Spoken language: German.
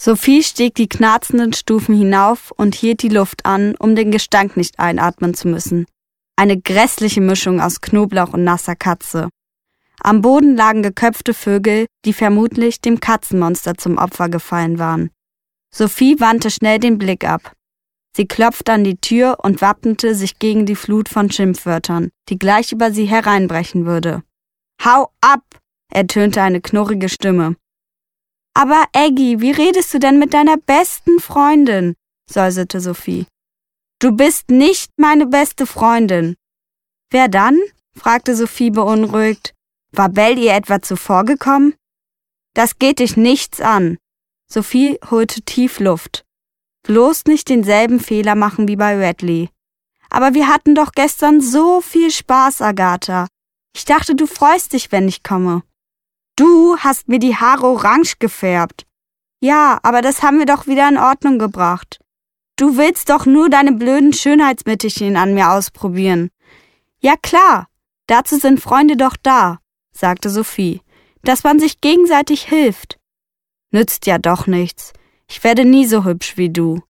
Sophie stieg die knarzenden Stufen hinauf und hielt die Luft an, um den Gestank nicht einatmen zu müssen. Eine grässliche Mischung aus Knoblauch und nasser Katze. Am Boden lagen geköpfte Vögel, die vermutlich dem Katzenmonster zum Opfer gefallen waren. Sophie wandte schnell den Blick ab. Sie klopfte an die Tür und wappnete sich gegen die Flut von Schimpfwörtern, die gleich über sie hereinbrechen würde. »Hau ab!« ertönte eine knurrige Stimme. »Aber Eggy, wie redest du denn mit deiner besten Freundin?« säuselte Sophie. »Du bist nicht meine beste Freundin.« »Wer dann?« fragte Sophie beunruhigt. »War Belle ihr etwa zuvor gekommen?« »Das geht dich nichts an.« Sophie holte tief Luft. »Bloß nicht denselben Fehler machen wie bei Radley.« »Aber wir hatten doch gestern so viel Spaß, Agatha. Ich dachte, du freust dich, wenn ich komme.« »Du hast mir die Haare orange gefärbt.« »Ja, aber das haben wir doch wieder in Ordnung gebracht. Du willst doch nur deine blöden Schönheitsmittelchen an mir ausprobieren.« »Ja klar, dazu sind Freunde doch da«, sagte Sophie, »dass man sich gegenseitig hilft.« »Nützt ja doch nichts. Ich werde nie so hübsch wie du.«